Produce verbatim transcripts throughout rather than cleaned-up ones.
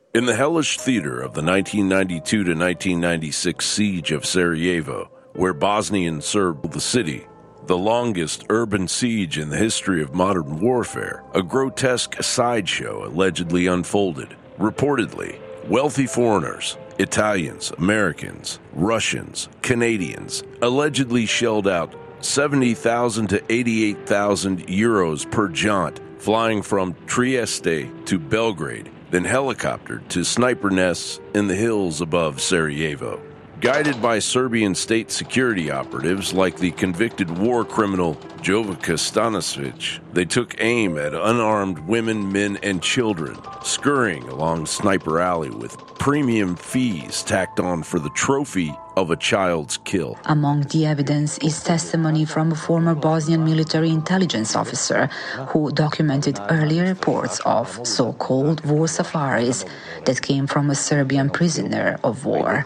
In the hellish theater of the nineteen ninety-two to nineteen ninety-six siege of Sarajevo, where Bosnian Serbs the city, the longest urban siege in the history of modern warfare, a grotesque sideshow allegedly unfolded. Reportedly, wealthy foreigners, Italians, Americans, Russians, Canadians, allegedly shelled out seventy thousand to eighty-eight thousand euros per jaunt, flying from Trieste to Belgrade, then helicoptered to sniper nests in the hills above Sarajevo. Guided by Serbian state security operatives like the convicted war criminal Jovica Stanisic, they took aim at unarmed women, men, and children, scurrying along Sniper Alley with premium fees tacked on for the trophy of a child's kill. Among the evidence is testimony from a former Bosnian military intelligence officer who documented earlier reports of so-called war safaris that came from a Serbian prisoner of war.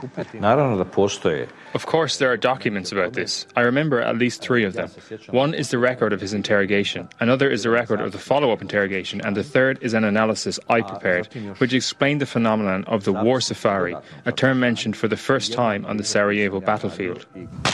Of course, there are documents about this. I remember at least three of them. One is the record of his interrogation, another is the record of the follow-up interrogation, and the third is an analysis I prepared, which explained the phenomenon of the war safari, a term mentioned for the first time on the Sarajevo battlefield.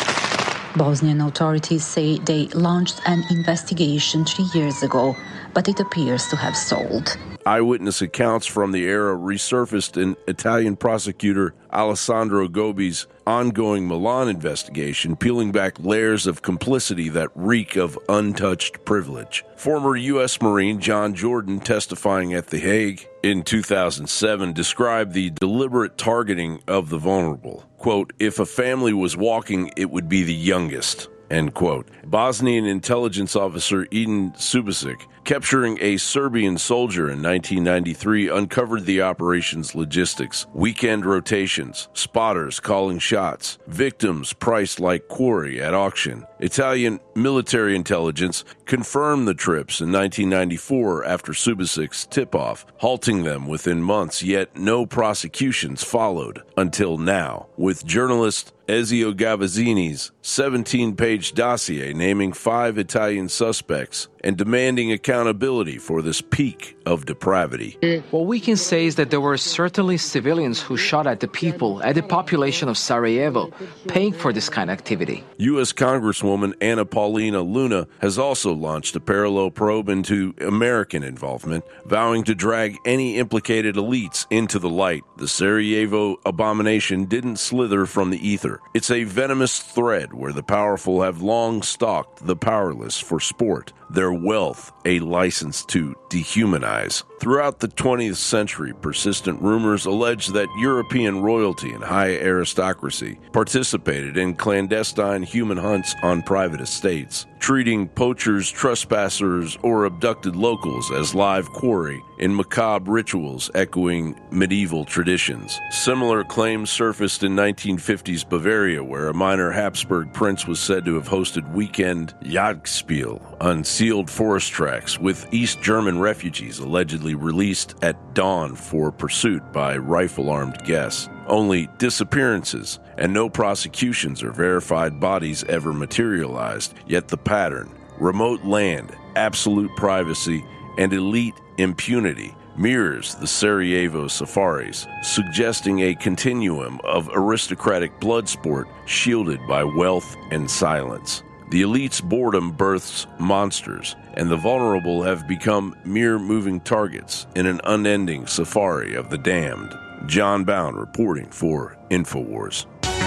Bosnian authorities say they launched an investigation three years ago, but it appears to have stalled. Eyewitness accounts from the era resurfaced in Italian prosecutor Alessandro Gobi's ongoing Milan investigation, peeling back layers of complicity that reek of untouched privilege. Former U S Marine John Jordan, testifying at The Hague in two thousand seven, described the deliberate targeting of the vulnerable. Quote, "If a family was walking, it would be the youngest." End quote. Bosnian intelligence officer Edin Subasic, capturing a Serbian soldier in nineteen ninety-three, uncovered the operation's logistics, weekend rotations, spotters calling shots, victims priced like quarry at auction. Italian military intelligence confirmed the trips in nineteen ninety-four after Subasic's tip-off, halting them within months, yet no prosecutions followed until now, with journalist Ezio Gavazzini's seventeen-page dossier naming five Italian suspects and demanding accountability for this peak of depravity. What we can say is that there were certainly civilians who shot at the people, at the population of Sarajevo, paying for this kind of activity. U S Congresswoman Anna Paulina Luna has also launched a parallel probe into American involvement, vowing to drag any implicated elites into the light. The Sarajevo abomination didn't slither from the ether. It's a venomous thread where the powerful have long stalked the powerless for sport, their wealth a license to dehumanize. Throughout the twentieth century, persistent rumors allege that European royalty and high aristocracy participated in clandestine human hunts on private estates, treating poachers, trespassers, or abducted locals as live quarry in macabre rituals echoing medieval traditions. Similar claims surfaced in nineteen fifties Bavaria, where a minor Habsburg prince was said to have hosted weekend Jagdspiel on sealed forest tracks, with East German refugees allegedly released at dawn for pursuit by rifle-armed guests. Only disappearances and no prosecutions or verified bodies ever materialized, yet the pattern, remote land, absolute privacy, and elite impunity, mirrors the Sarajevo safaris, suggesting a continuum of aristocratic blood sport shielded by wealth and silence. The elite's boredom births monsters, and the vulnerable have become mere moving targets in an unending safari of the damned. John Bound reporting for InfoWars.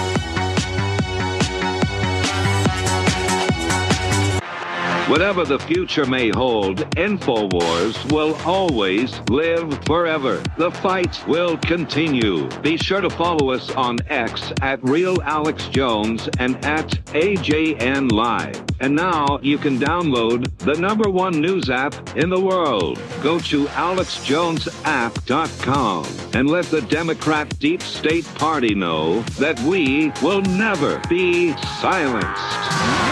Whatever the future may hold, InfoWars will always live forever. The fight will continue. Be sure to follow us on X at Real Alex Jones and at A J N Live. And now you can download the number one news app in the world. Go to alex jones app dot com and let the Democrat Deep State Party know that we will never be silenced.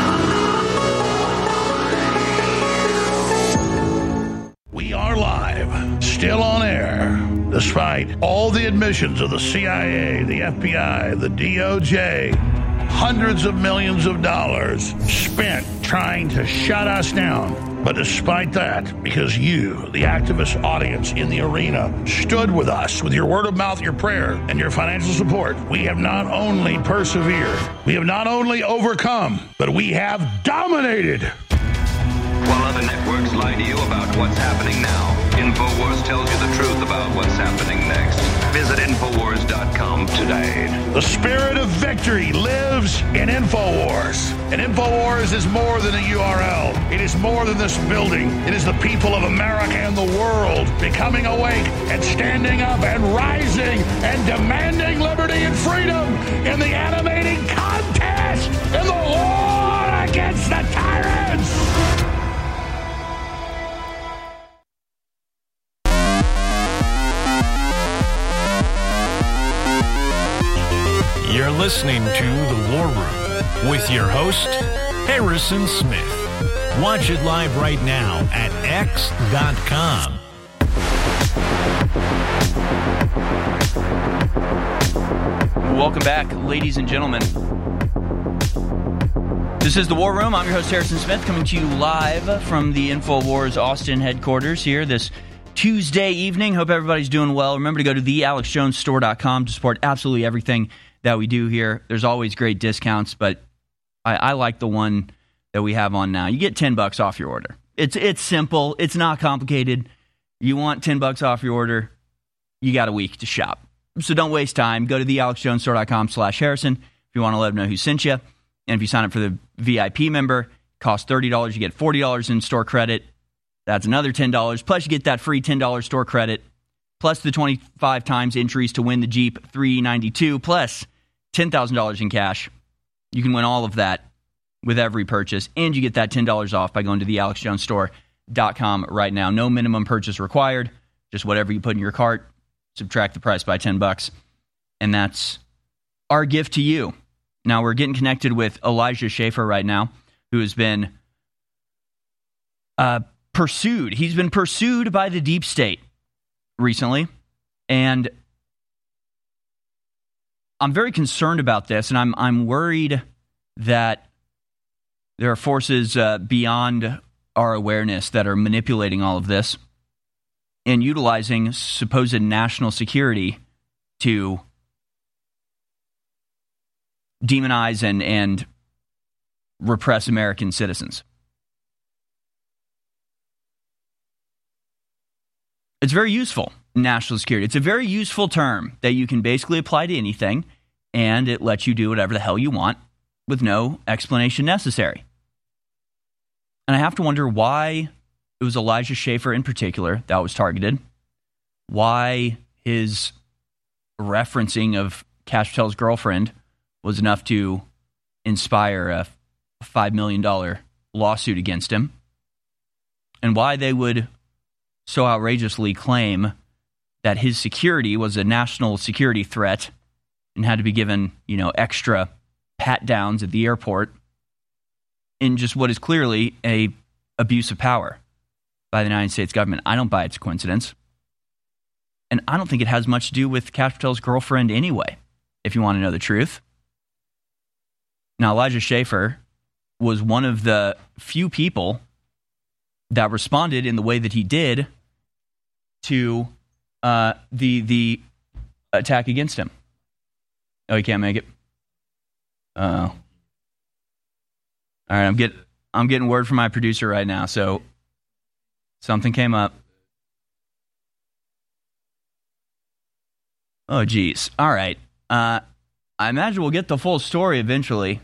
We are live Live, still on air, despite all the admissions of the C I A, the F B I, the D O J, hundreds of millions of dollars spent trying to shut us down. But despite that, because you, the activist audience in the arena, stood with us with your word of mouth, your prayer, and your financial support, we have not only persevered, we have not only overcome, but we have dominated. While other networks lie to you about what's happening now, InfoWars tells you the truth about what's happening next. Visit Infowars dot com today. The spirit of victory lives in InfoWars. And InfoWars is more than a U R L. It is more than this building. It is the people of America and the world becoming awake and standing up and rising and demanding liberty and freedom in the animating contest in the war against the tyrants. You're listening to The War Room with your host, Harrison Smith. Watch it live right now at X dot com. Welcome back, ladies and gentlemen. This is The War Room. I'm your host, Harrison Smith, coming to you live from the InfoWars Austin headquarters here this Tuesday evening. Hope everybody's doing well. Remember to go to the alex jones store dot com to support absolutely everything that we do here. There's always great discounts, but I, I like the one that we have on now. You get ten bucks off your order. It's it's simple. It's not complicated. You want ten bucks off your order, you got a week to shop. So don't waste time. Go to the alex jones store dot com slash Harrison if you want to let them know who sent you. And if you sign up for the V I P member, it costs thirty dollars. You get forty dollars in store credit. That's another ten dollars. Plus you get that free ten dollars store credit. Plus the twenty-five times entries to win the Jeep three ninety-two. Plus ten thousand dollars in cash. You can win all of that with every purchase, and you get that ten dollars off by going to the alex jones store dot com right now. No minimum purchase required. Just whatever you put in your cart, subtract the price by ten bucks, and that's our gift to you. Now, we're getting connected with Elijah Schaffer right now, who has been uh, pursued. He's been pursued by the deep state recently, and I'm very concerned about this, and I'm I'm worried that there are forces uh, beyond our awareness that are manipulating all of this and utilizing supposed national security to demonize and, and repress American citizens. It's very useful, national security. It's a very useful term that you can basically apply to anything, and it lets you do whatever the hell you want with no explanation necessary. And I have to wonder why it was Elijah Schaffer in particular that was targeted, why his referencing of Kash Patel's girlfriend was enough to inspire a five million dollars lawsuit against him, and why they would so outrageously claim that his security was a national security threat and had to be given, you know, extra pat downs at the airport in just what is clearly a abuse of power by the United States government. I don't buy it's a coincidence. And I don't think it has much to do with Kash Patel's girlfriend anyway, if you want to know the truth. Now, Elijah Schaffer was one of the few people that responded in the way that he did to uh, the the attack against him. Oh, he can't make it? Oh. All right, I'm, get, I'm getting word from my producer right now, so something came up. Oh, geez. All right. Uh, I imagine we'll get the full story eventually.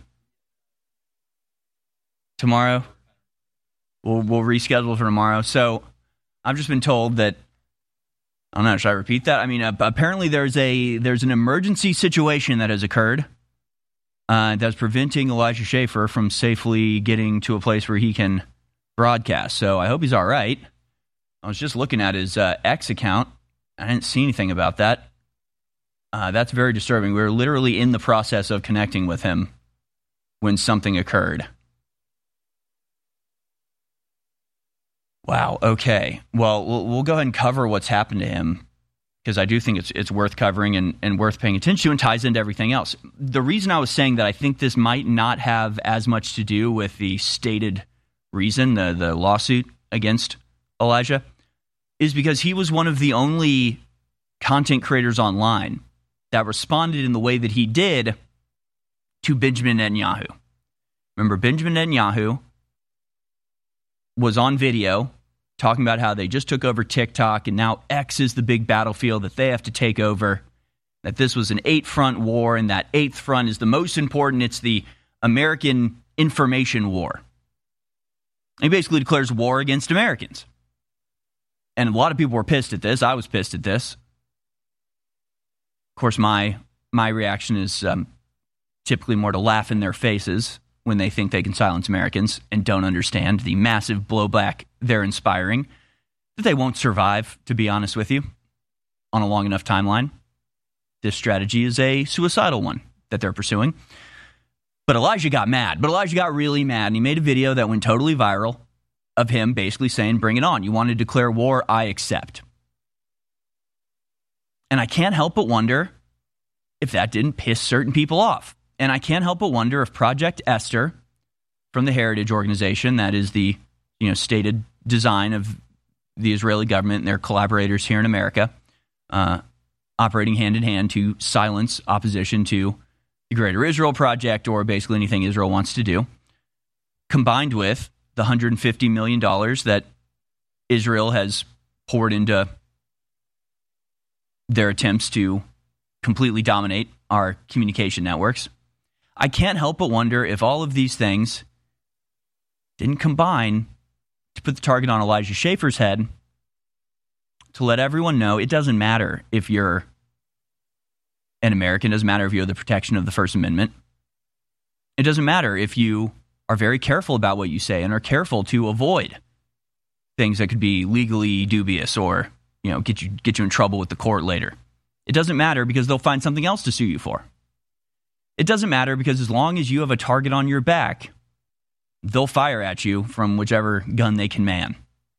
Tomorrow. We'll, we'll reschedule for tomorrow. So I've just been told that, I don't know, should I repeat that? I mean, uh, apparently there's a there's an emergency situation that has occurred uh, that's preventing Elijah Schaffer from safely getting to a place where he can broadcast. So I hope he's all right. I was just looking at his uh, X account. I didn't see anything about that. Uh, that's very disturbing. We were literally in the process of connecting with him when something occurred. Wow. Okay. Well, we'll, we'll go ahead and cover what's happened to him, because I do think it's it's worth covering and, and worth paying attention to, and ties into everything else. The reason I was saying that I think this might not have as much to do with the stated reason, the, the lawsuit against Elijah, is because he was one of the only content creators online that responded in the way that he did to Benjamin Netanyahu. Remember, Benjamin Netanyahu was on video talking about how they just took over TikTok and now X is the big battlefield that they have to take over, that this was an eight-front war, and that eighth front is the most important. It's the American information war. He basically declares war against Americans. And a lot of people were pissed at this. I was pissed at this. Of course, my my reaction is um, typically more to laugh in their faces when they think they can silence Americans and don't understand the massive blowback they're inspiring, that they won't survive, to be honest with you, on a long enough timeline. This strategy is a suicidal one that they're pursuing. But Elijah got mad. But Elijah got really mad, and he made a video that went totally viral of him basically saying, bring it on. You want to declare war? I accept. And I can't help but wonder if that didn't piss certain people off. And I can't help but wonder if Project Esther from the Heritage Organization, that is the you know stated design of the Israeli government and their collaborators here in America, uh, operating hand in hand to silence opposition to the Greater Israel Project, or basically anything Israel wants to do, combined with the one hundred fifty million dollars that Israel has poured into their attempts to completely dominate our communication networks. I can't help but wonder if all of these things didn't combine to put the target on Elijah Schaffer's head, to let everyone know it doesn't matter if you're an American, it doesn't matter if you have the protection of the First Amendment. It doesn't matter if you are very careful about what you say and are careful to avoid things that could be legally dubious or, you know, get you get you in trouble with the court later. It doesn't matter because they'll find something else to sue you for. It doesn't matter because as long as you have a target on your back, they'll fire at you from whichever gun they can man.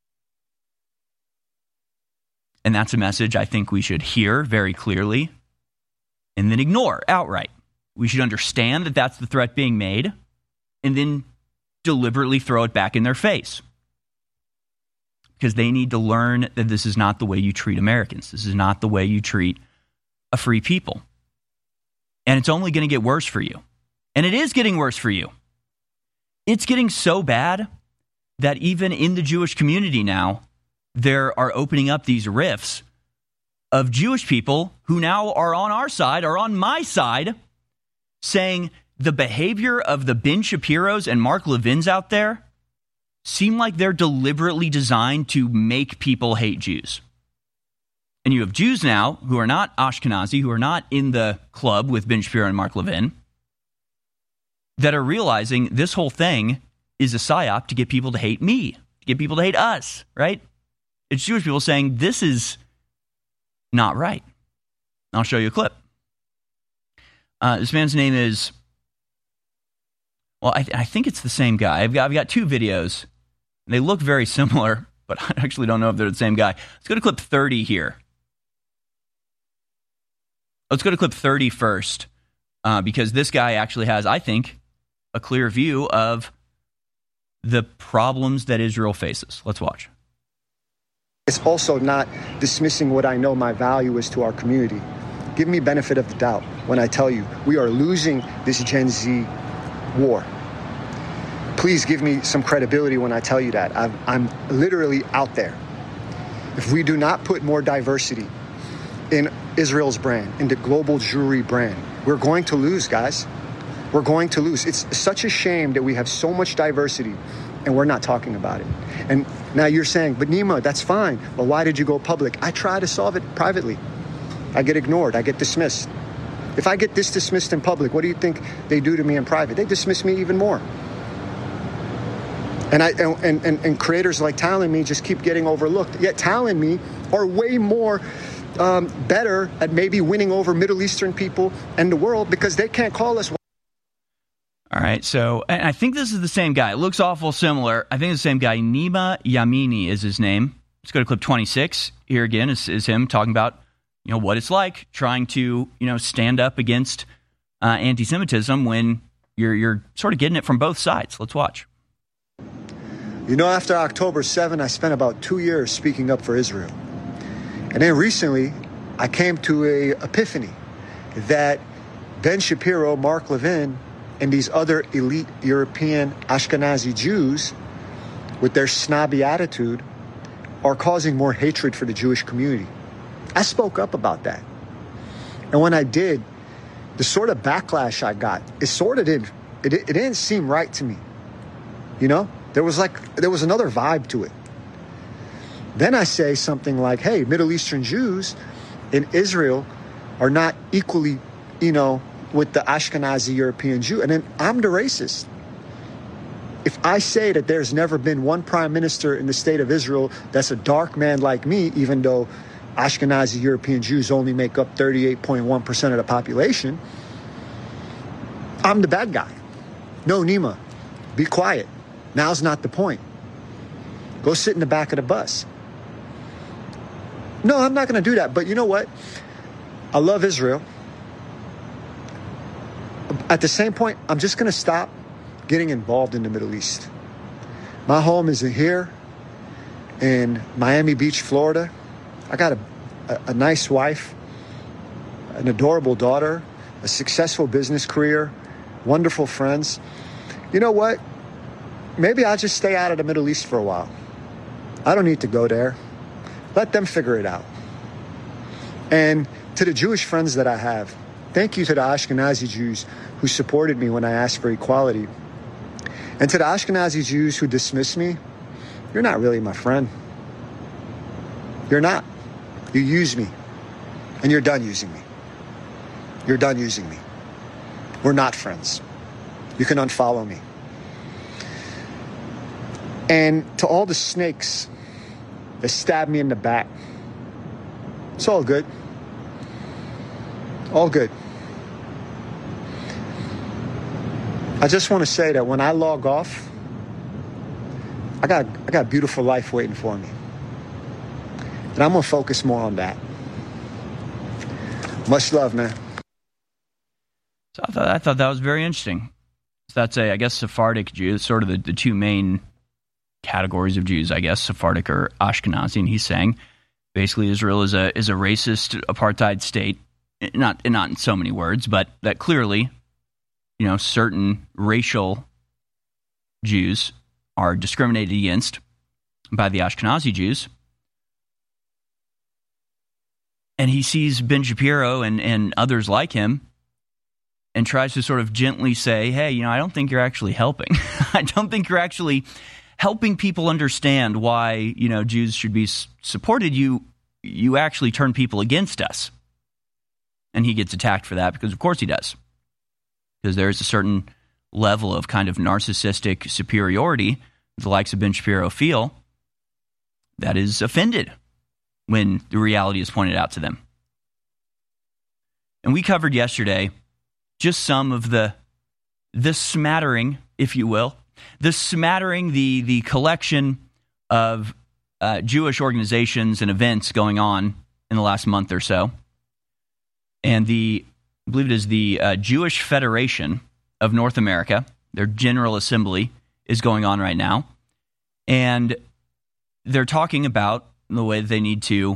And that's a message I think we should hear very clearly and then ignore outright. We should understand that that's the threat being made and then deliberately throw it back in their face. Because they need to learn that this is not the way you treat Americans. This is not the way you treat a free people. And it's only going to get worse for you. And it is getting worse for you. It's getting so bad that even in the Jewish community now, there are opening up these rifts of Jewish people who now are on our side, or on my side, saying the behavior of the Ben Shapiros and Mark Levins out there seem like they're deliberately designed to make people hate Jews. And you have Jews now who are not Ashkenazi, who are not in the club with Ben Shapiro and Mark Levin, that are realizing this whole thing is a psyop to get people to hate me, to get people to hate us, right? It's Jewish people saying this is not right. I'll show you a clip. Uh, this man's name is, well, I, th- I think it's the same guy. I've got, I've got two videos. They look very similar, but I actually don't know if they're the same guy. Let's go to clip thirty here. Let's go to clip thirty first, uh, because this guy actually has, I think, a clear view of the problems that Israel faces. Let's watch. It's also not dismissing what I know my value is to our community. Give me benefit of the doubt when I tell you we are losing this Gen Z war. Please give me some credibility when I tell you that. I'm, I'm literally out there. If we do not put more diversity in Israel's brand, in the global Jewry brand, we're going to lose, guys. We're going to lose. It's such a shame that we have so much diversity and we're not talking about it. And now you're saying, but Nima, that's fine. But why did you go public? I try to solve it privately. I get ignored. I get dismissed. If I get this dismissed in public, what do you think they do to me in private? They dismiss me even more. And I and, and, and creators like Tal and me just keep getting overlooked. Yet Tal and me are way more um, better at maybe winning over Middle Eastern people and the world because they can't call us. All All right, so and I think this is the same guy. It looks awful similar. I think it's the same guy. Nima Yamini is his name. Let's go to clip twenty-six. Here again is, is him talking about, you know, what it's like trying to, you know, stand up against uh, anti-Semitism when you're you're sort of getting it from both sides. Let's watch. You know, after October seventh, I spent about two years speaking up for Israel. And then recently, I came to a epiphany that Ben Shapiro, Mark Levin, and these other elite European Ashkenazi Jews, with their snobby attitude, are causing more hatred for the Jewish community. I spoke up about that. And when I did, the sort of backlash I got, it sort of did, it, it didn't seem right to me. You know, there was like, there was another vibe to it. Then I say something like, hey, Middle Eastern Jews in Israel are not equally, you know, with the Ashkenazi European Jew. And then I'm the racist. If I say that there's never been one prime minister in the state of Israel that's a dark man like me, even though Ashkenazi European Jews only make up thirty-eight point one percent of the population, I'm the bad guy. No, Nima, be quiet. Now's not the point. Go sit in the back of the bus. No, I'm not going to do that. But you know what? I love Israel. At the same point, I'm just going to stop getting involved in the Middle East. My home is in here in Miami Beach, Florida. I got a, a, a nice wife, an adorable daughter, a successful business career, wonderful friends. You know what? Maybe I'll just stay out of the Middle East for a while. I don't need to go there. Let them figure it out. And to the Jewish friends that I have, thank you to the Ashkenazi Jews who supported me when I asked for equality. And to the Ashkenazi Jews who dismiss me, you're not really my friend. You're not. You use me. And you're done using me. You're done using me. We're not friends. You can unfollow me. And to all the snakes that stab me in the back, it's all good. All good. I just want to say that when I log off, I got I got a beautiful life waiting for me. And I'm going to focus more on that. Much love, man. So I thought, I thought that was very interesting. So that's a, I guess, Sephardic Jews, sort of the, the two main categories of Jews, I guess, Sephardic or Ashkenazi. And he's saying basically Israel is a is a racist apartheid state. Not not in so many words, but that clearly, you know, certain racial Jews are discriminated against by the Ashkenazi Jews. And he sees Ben Shapiro and, and others like him and tries to sort of gently say, hey, you know, I don't think you're actually helping. I don't think you're actually helping people understand why, you know, Jews should be supported. You, you actually turn people against us. And he gets attacked for that because, of course, he does. Because there's a certain level of kind of narcissistic superiority the likes of Ben Shapiro feel that is offended when the reality is pointed out to them. And we covered yesterday just some of the the smattering, if you will, the smattering, the the collection of uh, Jewish organizations and events going on in the last month or so. And the, I believe it is the uh, Jewish Federation of North America, their General Assembly is going on right now. And they're talking about the way that they need to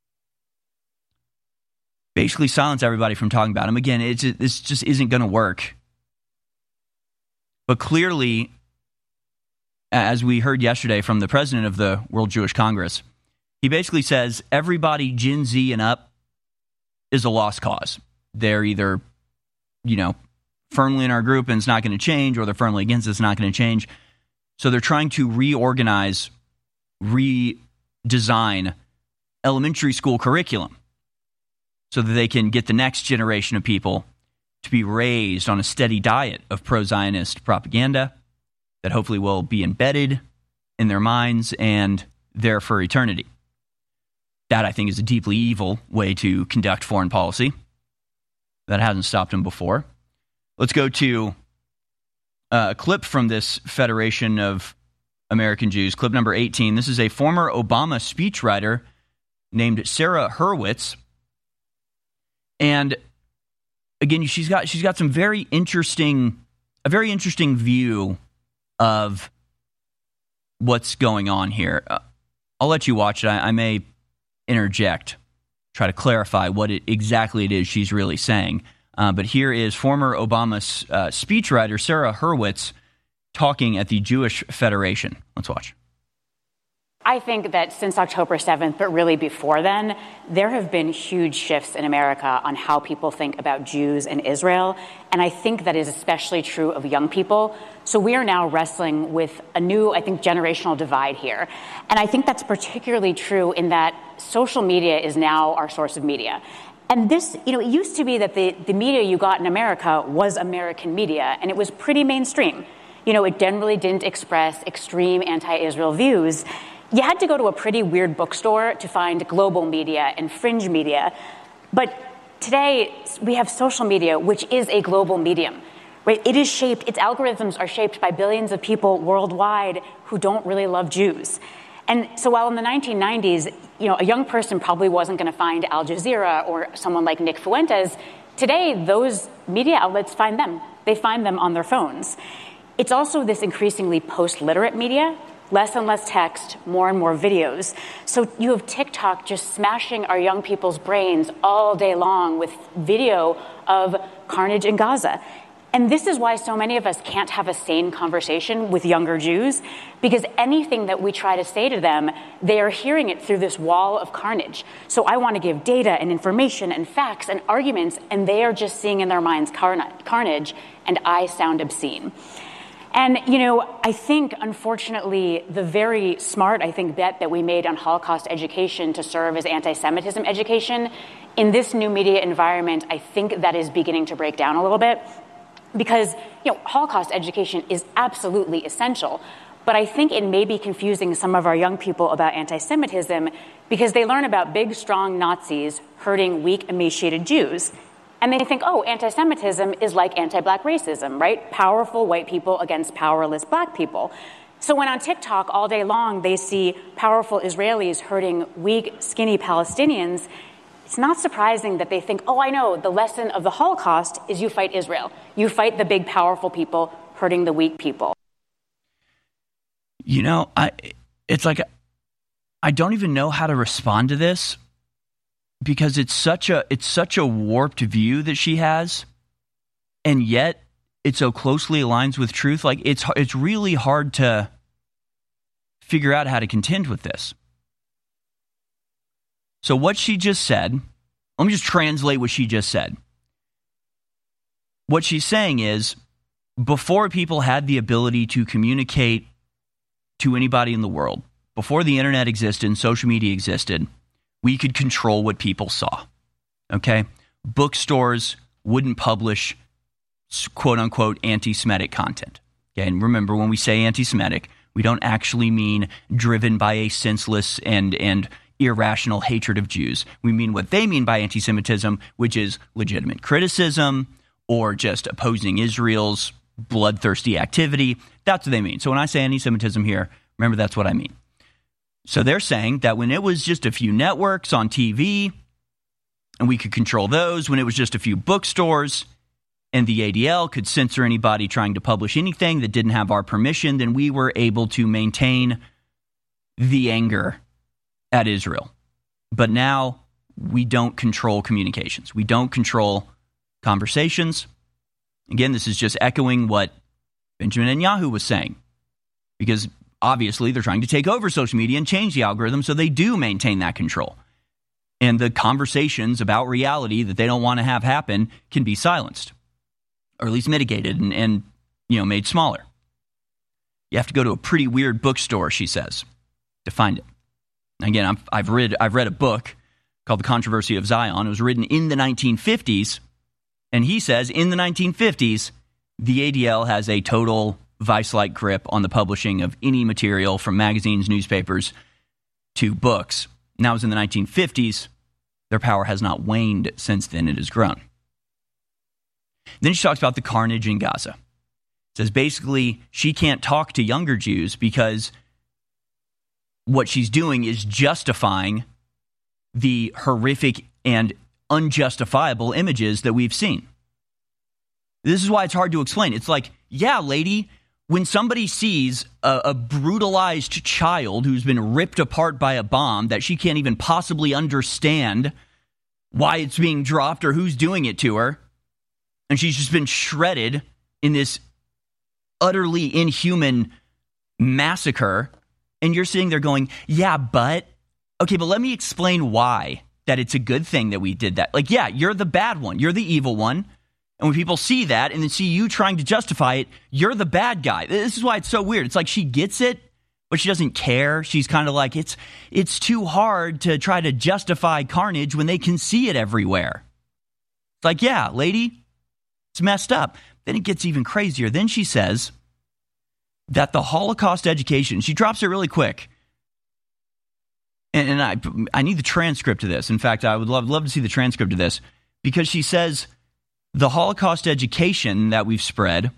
basically silence everybody from talking about them. Again, it's, this just isn't going to work. But clearly, as we heard yesterday from the president of the World Jewish Congress, he basically says everybody Gen Z and up is a lost cause. They're either, you know, firmly in our group and it's not going to change, or they're firmly against us, it's not going to change. So they're trying to reorganize, redesign elementary school curriculum so that they can get the next generation of people to be raised on a steady diet of pro-Zionist propaganda that hopefully will be embedded in their minds and there for eternity. That, I think, is a deeply evil way to conduct foreign policy. That hasn't stopped him before. Let's go to uh, a clip from this Federation of American Jews, clip number eighteen. This is a former Obama speechwriter named Sarah Hurwitz. And again, she's got she's got some very interesting, a very interesting view of what's going on here. Uh, I'll let you watch it. I, I may interject, try to clarify what it, exactly it is she's really saying. Uh, but here is former Obama uh, speechwriter Sarah Hurwitz talking at the Jewish Federation. Let's watch. I think that since October seventh, but really before then, there have been huge shifts in America on how people think about Jews and Israel. And I think that is especially true of young people. So we are now wrestling with a new, I think, generational divide here. And I think that's particularly true in that social media is now our source of media. And this, you know, it used to be that the, the media you got in America was American media, and it was pretty mainstream. You know, it generally didn't express extreme anti-Israel views. You had to go to a pretty weird bookstore to find global media and fringe media. But today, we have social media, which is a global medium, right? It is shaped, its algorithms are shaped by billions of people worldwide who don't really love Jews. And so while in the nineteen nineties, you know, a young person probably wasn't going to find Al Jazeera or someone like Nick Fuentes, today those media outlets find them. They find them on their phones. It's also this increasingly post-literate media, less and less text, more and more videos. So you have TikTok just smashing our young people's brains all day long with video of carnage in Gaza. And this is why so many of us can't have a sane conversation with younger Jews, because anything that we try to say to them, they are hearing it through this wall of carnage. So I want to give data and information and facts and arguments, and they are just seeing in their minds carnage, and I sound obscene. And, you know, I think, unfortunately, the very smart, I think, bet that we made on Holocaust education to serve as anti-Semitism education, in this new media environment, I think that is beginning to break down a little bit. Because, you know, Holocaust education is absolutely essential. But I think it may be confusing some of our young people about anti-Semitism because they learn about big, strong Nazis hurting weak, emaciated Jews. And they think, oh, anti-Semitism is like anti-black racism, right? Powerful white people against powerless black people. So when on TikTok all day long they see powerful Israelis hurting weak, skinny Palestinians, it's not surprising that they think, oh, I know, the lesson of the Holocaust is you fight Israel. You fight the big, powerful people hurting the weak people. You know, I it's like I don't even know how to respond to this because it's such a it's such a warped view that she has, and yet it so closely aligns with truth. Like it's it's really hard to figure out how to contend with this. So what she just said, let me just translate what she just said. What she's saying is, before people had the ability to communicate to anybody in the world, before the internet existed and social media existed, we could control what people saw. Okay? Bookstores wouldn't publish quote-unquote anti-Semitic content. Okay? And remember, when we say anti-Semitic, we don't actually mean driven by a senseless and and irrational hatred of Jews. We mean what they mean by anti-Semitism, which is legitimate criticism or just opposing Israel's bloodthirsty activity. That's what they mean. So when I say anti-Semitism here, remember that's what I mean. So they're saying that when it was just a few networks on T V and we could control those, when it was just a few bookstores and the A D L could censor anybody trying to publish anything that didn't have our permission, then we were able to maintain the anger at Israel. But now we don't control communications. We don't control conversations. Again, this is just echoing what Benjamin Netanyahu was saying, because obviously they're trying to take over social media and change the algorithm so they do maintain that control. And the conversations about reality that they don't want to have happen can be silenced, or at least mitigated and, and you know, made smaller. You have to go to a pretty weird bookstore, she says, to find it. Again, I'm, I've read I've read a book called The Controversy of Zion. It was written in the nineteen fifties, and he says in the nineteen fifties, the A D L has a total vice-like grip on the publishing of any material from magazines, newspapers, to books. And that was in the nineteen fifties. Their power has not waned since then. It has grown. Then she talks about the carnage in Gaza. says basically she can't talk to younger Jews because what she's doing is justifying the horrific and unjustifiable images that we've seen. This is why it's hard to explain. It's like, yeah, lady, when somebody sees a, a brutalized child who's been ripped apart by a bomb that she can't even possibly understand why it's being dropped or who's doing it to her, and she's just been shredded in this utterly inhuman massacre, and you're sitting there going, yeah, but, okay, but let me explain why that it's a good thing that we did that. Like, yeah, you're the bad one. You're the evil one. And when people see that and then see you trying to justify it, you're the bad guy. This is why it's so weird. It's like she gets it, but she doesn't care. She's kind of like, it's it's too hard to try to justify carnage when they can see it everywhere. It's like, yeah, lady, it's messed up. Then it gets even crazier. Then she says that the Holocaust education, she drops it really quick. And, and I I need the transcript of this. In fact, I would love, love to see the transcript of this, because she says the Holocaust education that we've spread,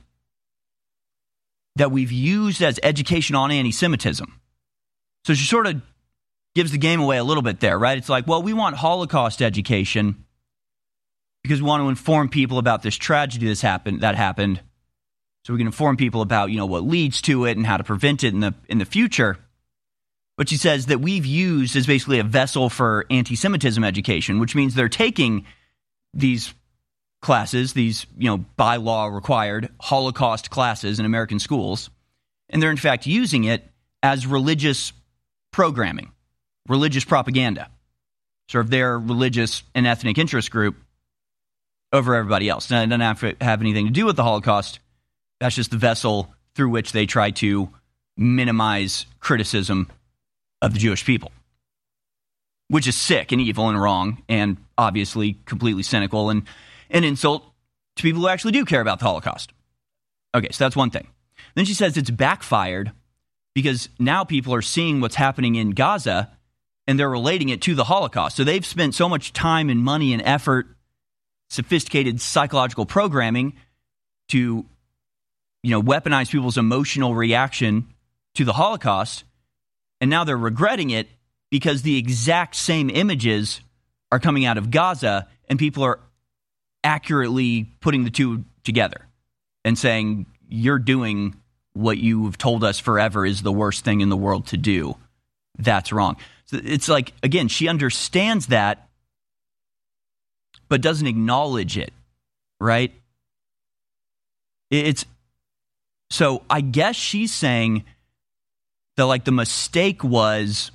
that we've used as education on anti-Semitism. So she sort of gives the game away a little bit there, right? It's like, well, we want Holocaust education because we want to inform people about this tragedy that's happened, that happened, so we can inform people about, you know, what leads to it and how to prevent it in the in the future. But she says that we've used as basically a vessel for anti-Semitism education, which means they're taking these classes, these, you know, by law required Holocaust classes in American schools, and they're in fact using it as religious programming, religious propaganda, sort of their religious and ethnic interest group over everybody else. Now, it doesn't have to have anything to do with the Holocaust. That's just the vessel through which they try to minimize criticism of the Jewish people, which is sick and evil and wrong and obviously completely cynical and an insult to people who actually do care about the Holocaust. Okay, so that's one thing. Then she says it's backfired because now people are seeing what's happening in Gaza and they're relating it to the Holocaust. So they've spent so much time and money and effort, sophisticated psychological programming to, you know, weaponize people's emotional reaction to the Holocaust, and now they're regretting it because the exact same images are coming out of Gaza and people are accurately putting the two together and saying, you're doing what you've told us forever is the worst thing in the world to do. That's wrong. So it's like, again, she understands that, but doesn't acknowledge it, right? It's so I guess she's saying that, like, the mistake was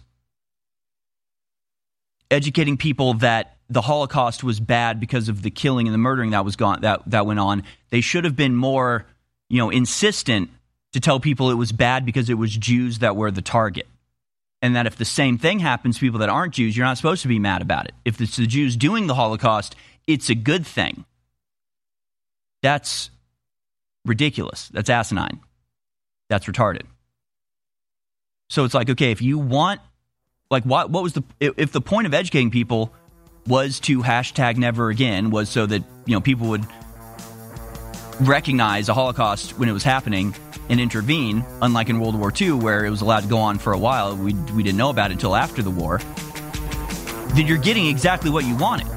educating people that the Holocaust was bad because of the killing and the murdering that was gone that, that went on. They should have been more, you know, insistent to tell people it was bad because it was Jews that were the target. And that if the same thing happens to people that aren't Jews, you're not supposed to be mad about it. If it's the Jews doing the Holocaust, it's a good thing. That's ridiculous. That's asinine. That's retarded. So it's like, okay, if you want, like, what what was the, if the point of educating people was to hashtag never again, was so that, you know, people would recognize a Holocaust when it was happening and intervene, unlike in World War Two, where it was allowed to go on for a while. We, we didn't know about it until after the war. Then you're getting exactly what you wanted.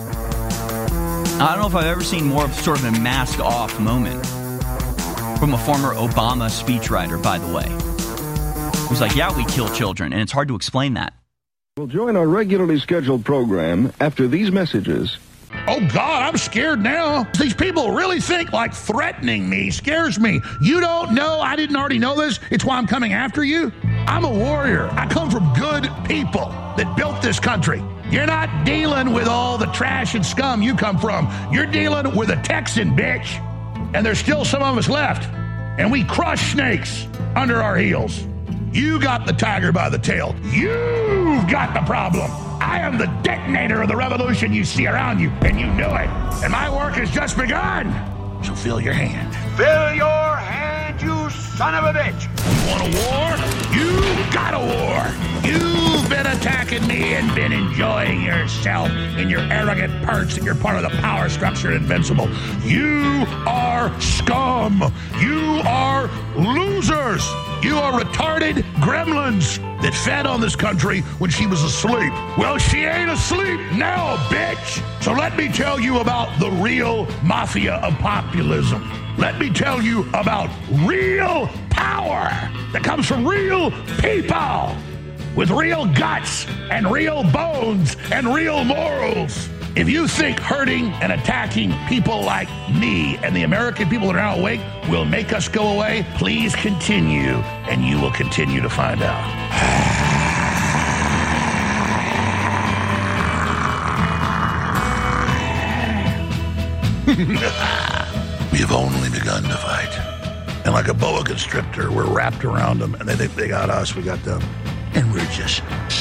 I don't know if I've ever seen more of sort of a mask-off moment from a former Obama speechwriter, by the way. It was like, yeah, we kill children, and it's hard to explain that. We'll join our regularly scheduled program after these messages. Oh, God, I'm scared now. These people really think like threatening me scares me. You don't know, I didn't already know this. It's why I'm coming after you. I'm a warrior. I come from good people that built this country. You're not dealing with all the trash and scum you come from. You're dealing with a Texan, bitch. And there's still some of us left. And we crush snakes under our heels. You got the tiger by the tail. You've got the problem. I am the detonator of the revolution you see around you, and you know it. And my work has just begun. So fill your hand. Fill your hand, you son of a bitch. want a war? You got a war. You've been attacking me and been enjoying yourself in your arrogant perch that you're part of the power structure invincible. You are scum. You are losers. You are retarded gremlins that fed on this country when she was asleep. Well, she ain't asleep now, bitch. So let me tell you about the real mafia of populism. Let me tell you about real power that comes from real people with real guts and real bones and real morals. If you think hurting and attacking people like me and the American people that are now awake will make us go away, please continue, and you will continue to find out. We have only begun to fight. And like a boa constrictor, we're wrapped around them, and they think they got us, we got them. And we're just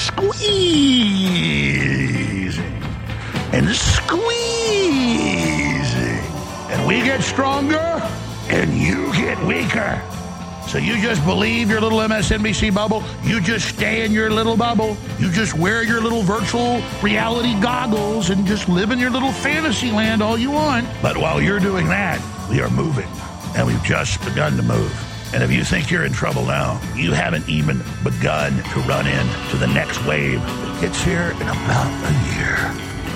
squeezing and squeezing. And we get stronger, and you get weaker. So you just believe your little M S N B C bubble. You just stay in your little bubble. You just wear your little virtual reality goggles and just live in your little fantasy land all you want. But while you're doing that, we are moving, and we've just begun to move. And if you think you're in trouble now, you haven't even begun to run into the next wave that gets here in about a year.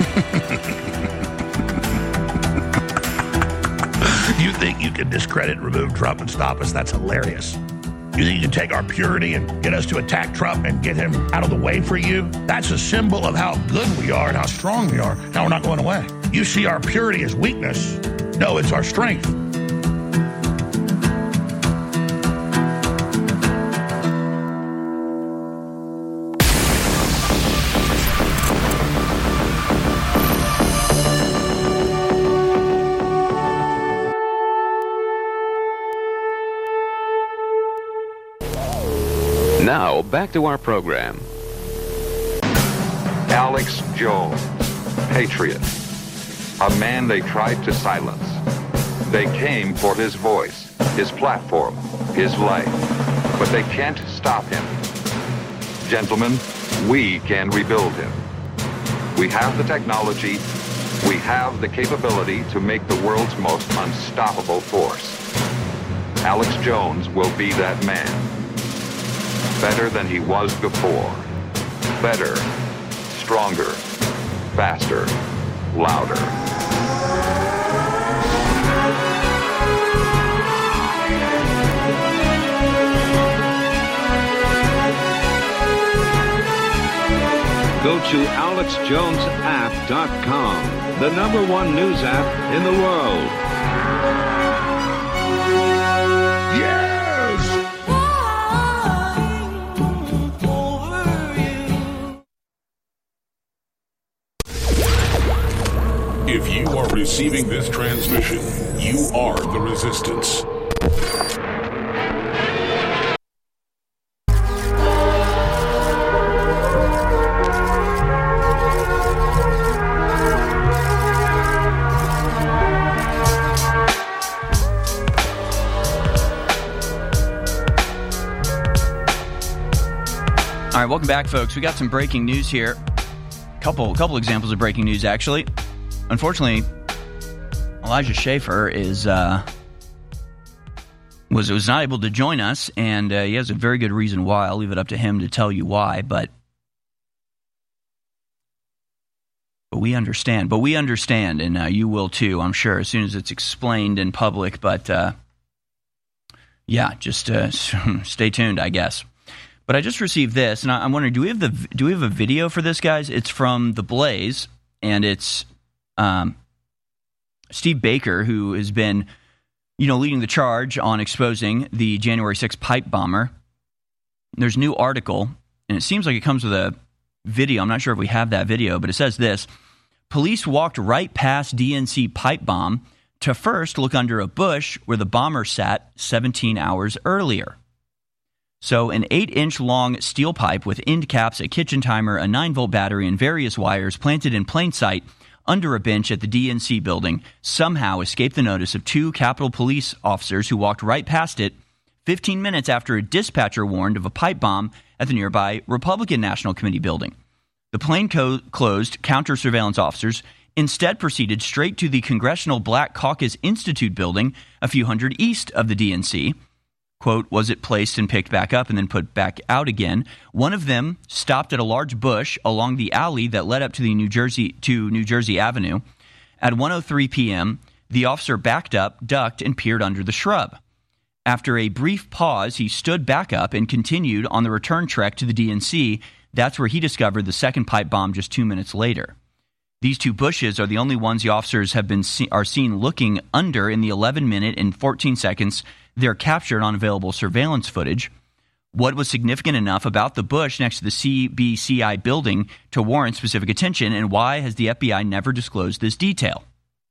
You think you can discredit, remove Trump and stop us? That's hilarious. You think you can take our purity and get us to attack Trump and get him out of the way for you? That's a symbol of how good we are and how strong we are. Now we're not going away. You see our purity as weakness. No, it's our strength. Now, back to our program. Alex Jones, patriot. A man they tried to silence. They came for his voice, his platform, his life. But they can't stop him. Gentlemen, we can rebuild him. We have the technology. We have the capability to make the world's most unstoppable force. Alex Jones will be that man. Better than he was before. Better, stronger, faster, louder. Go to alex jones app dot com, the number one news app in the world. If you are receiving this transmission, you are the resistance. All right, welcome back, folks. We got some breaking news here. Couple, couple examples of breaking news, actually. Unfortunately, Elijah Schaffer is uh, was was not able to join us, and uh, he has a very good reason why. I'll leave it up to him to tell you why, but but we understand. But we understand, and uh, you will too, I'm sure, as soon as it's explained in public. But uh, yeah, just uh, stay tuned, I guess. But I just received this, and I'm wondering, do we have the do we have a video for this, guys? It's from The Blaze, and it's Um, Steve Baker, who has been, you know, leading the charge on exposing the January sixth pipe bomber. There's a new article, and it seems like it comes with a video. I'm not sure if we have that video, but it says this: police walked right past D N C pipe bomb to first look under a bush where the bomber sat seventeen hours earlier. So an eight-inch long steel pipe with end caps, a kitchen timer, a nine-volt battery, and various wires planted in plain sight under a bench at the D N C building somehow escaped the notice of two Capitol Police officers who walked right past it fifteen minutes after a dispatcher warned of a pipe bomb at the nearby Republican National Committee building. The plainclothes counter-surveillance officers instead proceeded straight to the Congressional Black Caucus Institute building a few hundred east of the D N C. Quote, was it placed and picked back up and then put back out again? One of them stopped at a large bush along the alley that led up to the New Jersey to New Jersey Avenue. At one oh three p.m., the officer backed up, ducked, and peered under the shrub. After a brief pause, he stood back up and continued on the return trek to the D N C. That's where he discovered the second pipe bomb just two minutes later. These two bushes are the only ones the officers have been see- are seen looking under in the eleven minute and fourteen seconds they're captured on available surveillance footage. What was significant enough about the bush next to the C B C I building to warrant specific attention, and why has the F B I never disclosed this detail?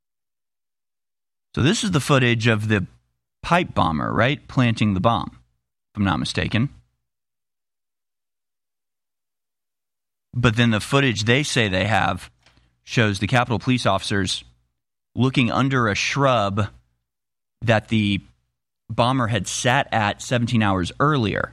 So this is the footage of the pipe bomber, right? Planting the bomb, if I'm not mistaken. But then the footage they say they have shows the Capitol Police officers looking under a shrub that the bomber had sat at seventeen hours earlier.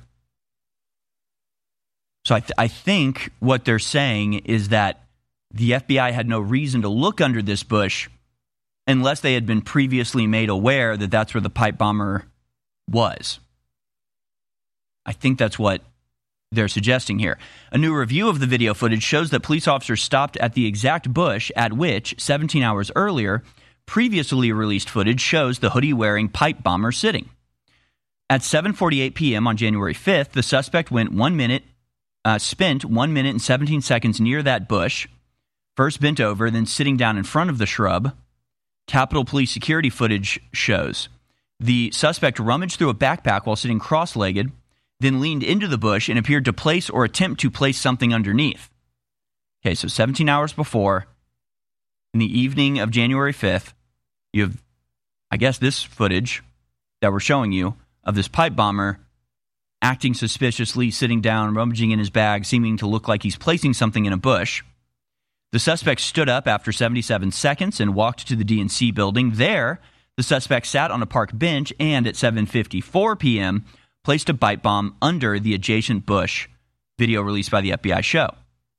So I, th- I think what they're saying is that the F B I had no reason to look under this bush unless they had been previously made aware that that's where the pipe bomber was. I think that's what they're suggesting here. A new review of the video footage shows that police officers stopped at the exact bush at which, seventeen hours earlier, previously released footage shows the hoodie-wearing pipe bomber sitting. At seven forty-eight p.m. on January fifth, the suspect went one minute, uh, spent one minute and seventeen seconds near that bush, first bent over, then sitting down in front of the shrub. Capitol Police security footage shows the suspect rummaged through a backpack while sitting cross-legged, then leaned into the bush and appeared to place or attempt to place something underneath. Okay, so seventeen hours before, in the evening of January fifth, you have, I guess, this footage that we're showing you of this pipe bomber acting suspiciously, sitting down, rummaging in his bag, seeming to look like he's placing something in a bush. The suspect stood up after seventy-seven seconds and walked to the D N C building. There, the suspect sat on a park bench and at seven fifty-four p.m., placed a pipe bomb under the adjacent bush, video released by the F B I show.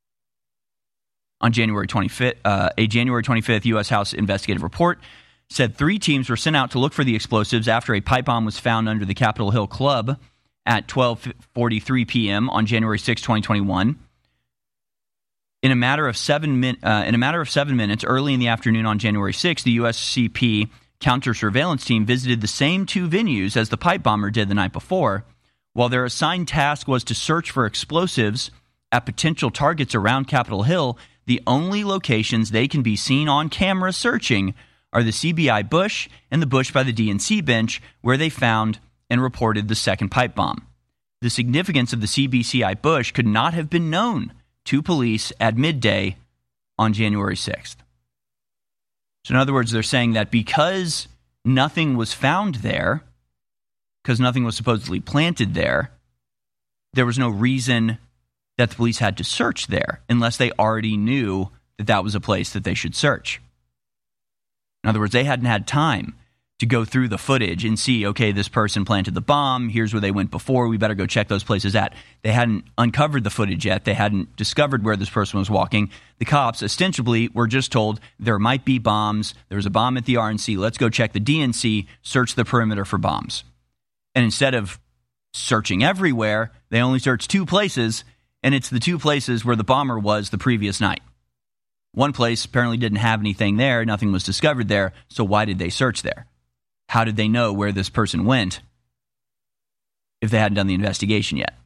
On January twenty-fifth, uh, a January twenty-fifth U S House investigative report said three teams were sent out to look for the explosives after a pipe bomb was found under the Capitol Hill Club at twelve forty-three p.m. on January sixth, twenty twenty-one. In a matter of seven min- uh, in a matter of seven minutes, early in the afternoon on January sixth, the U S C P counter-surveillance team visited the same two venues as the pipe bomber did the night before. While their assigned task was to search for explosives at potential targets around Capitol Hill, the only locations they can be seen on camera searching are the C B I bush and the bush by the D N C bench, where they found and reported the second pipe bomb. The significance of the C B C I bush could not have been known to police at midday on January sixth. So in other words, they're saying that because nothing was found there, because nothing was supposedly planted there, there was no reason that the police had to search there unless they already knew that that was a place that they should search. In other words, they hadn't had time to go through the footage and see, okay, this person planted the bomb, here's where they went before, we better go check those places at. They hadn't uncovered the footage yet. They hadn't discovered where this person was walking. The cops ostensibly were just told there might be bombs. There's a bomb at the R N C. Let's go check the D N C, search the perimeter for bombs. And instead of searching everywhere, they only searched two places, and it's the two places where the bomber was the previous night. One place apparently didn't have anything there. Nothing was discovered there. So why did they search there? How did they know where this person went if they hadn't done the investigation yet?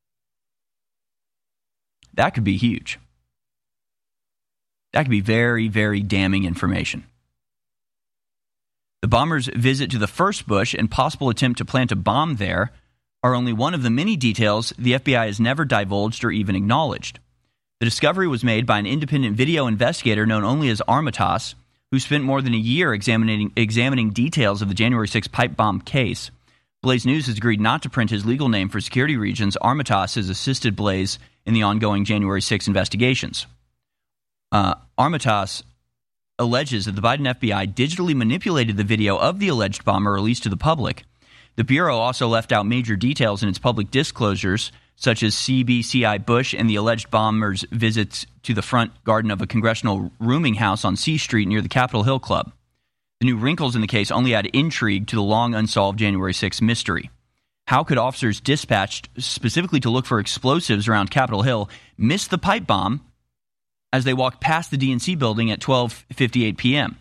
That could be huge. That could be very, very damning information. The bomber's visit to the first bush and possible attempt to plant a bomb there are only one of the many details the F B I has never divulged or even acknowledged. The discovery was made by an independent video investigator known only as Armitage, who spent more than a year examining examining details of the January sixth pipe bomb case. Blaze News has agreed not to print his legal name for security reasons. Armitage has assisted Blaze in the ongoing January sixth investigations. Uh, Armitage alleges that the Biden F B I digitally manipulated the video of the alleged bomber released to the public. The Bureau also left out major details in its public disclosures, such as C B C I Bush and the alleged bomber's visits to the front garden of a congressional rooming house on C Street near the Capitol Hill Club. The new wrinkles in the case only add intrigue to the long unsolved January sixth mystery. How could officers dispatched specifically to look for explosives around Capitol Hill miss the pipe bomb as they walked past the D N C building at twelve fifty-eight p.m.?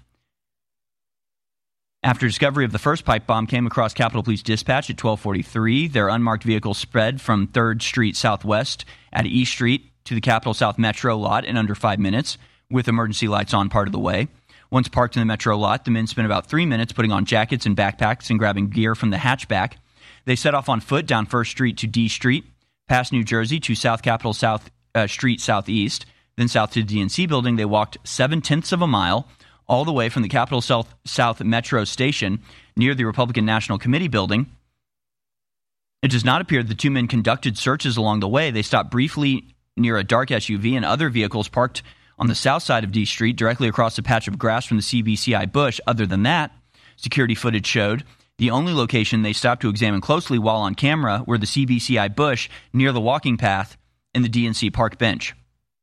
After discovery of the first pipe bomb came across Capitol Police Dispatch at twelve forty-three, their unmarked vehicle sped from third Street Southwest at East Street to the Capitol South Metro lot in under five minutes, with emergency lights on part of the way. Once parked in the Metro lot, the men spent about three minutes putting on jackets and backpacks and grabbing gear from the hatchback. They set off on foot down First Street to D Street, past New Jersey to South Capitol South uh, Street Southeast, then south to the D N C building. They walked seven-tenths of a mile all the way from the Capitol South, South Metro station near the Republican National Committee building. It does not appear that the two men conducted searches along the way. They stopped briefly near a dark S U V and other vehicles parked on the south side of D Street, directly across a patch of grass from the C B C I Bush. Other than that, security footage showed the only location they stopped to examine closely while on camera were the C B C I Bush near the walking path and the D N C park bench.